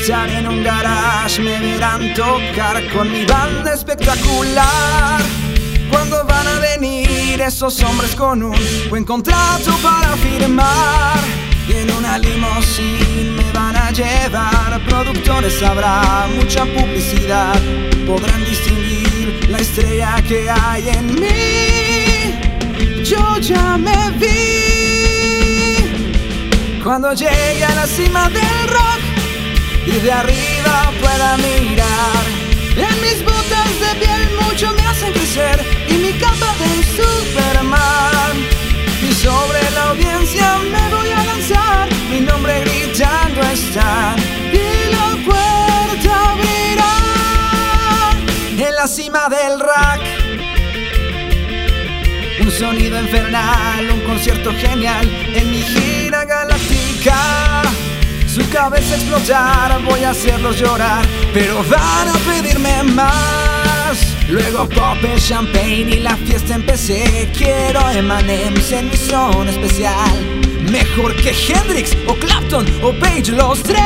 estaré en un garage, me verán tocar con mi banda espectacular. ¿Cuándo van a venir esos hombres con un buen contrato para firmar? Y en una limusina me van a llevar. Productores, habrá mucha publicidad, podrán distinguir la estrella que hay en mí. Yo ya me vi. Cuando llegue a la cima del rock y de arriba pueda mirar, en mis botas de piel mucho me hacen crecer y mi capa de Superman. Y sobre la audiencia me voy a lanzar, mi nombre gritando está y la puerta abrirá. En la cima del rack, un sonido infernal, un concierto genial en mi gira galáctica. Su cabeza explotar, voy a hacerlos llorar, pero van a pedirme más. Luego pop el champagne y la fiesta empecé. Quiero M&M's en mi zona especial, mejor que Hendrix o Clapton o Page, los tres.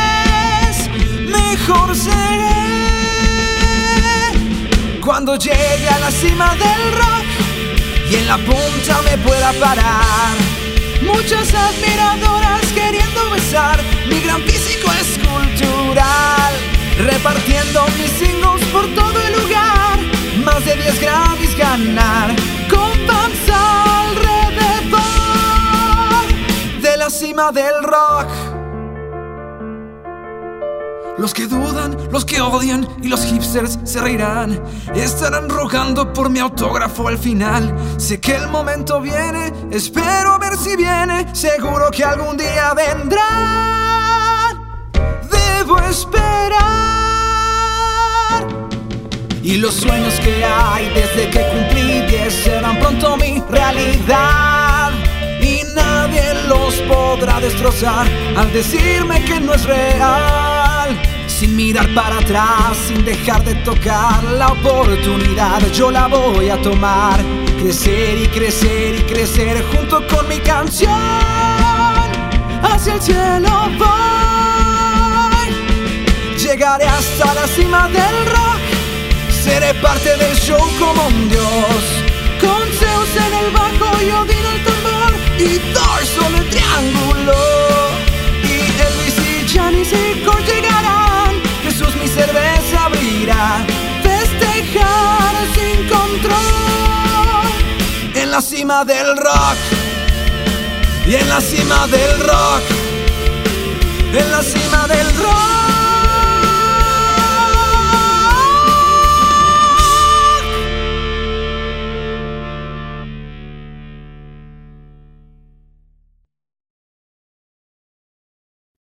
Mejor seré cuando llegue a la cima del rock y en la punta me pueda parar. Muchas admiradoras queriendo besar mi gran físico escultural, repartiendo mis singles por todo el lugar, más de 10 Grammys ganar, con fans alrededor de la cima del rock. Los que dudan, los que odian y los hipsters se reirán, estarán rogando por mi autógrafo al final. Sé que el momento viene, espero a ver si viene, seguro que algún día vendrá. Debo esperar. Y los sueños que hay desde que cumplí 10 serán pronto mi realidad. Y nadie los podrá destrozar al decirme que no es real. Sin mirar para atrás, sin dejar de tocar la oportunidad, yo la voy a tomar. Crecer y crecer y crecer junto con mi canción. Hacia el cielo voy. Llegaré hasta la cima del rock. Seré parte del show como un dios, con Zeus en el bajo y Odín el tambor y Thor sobre el triángulo. Y Elvis y Janis y Kurt llegarán, Jesús mi cerveza abrirá, festejar sin control. En la cima del rock, y en la cima del rock, en la cima del rock.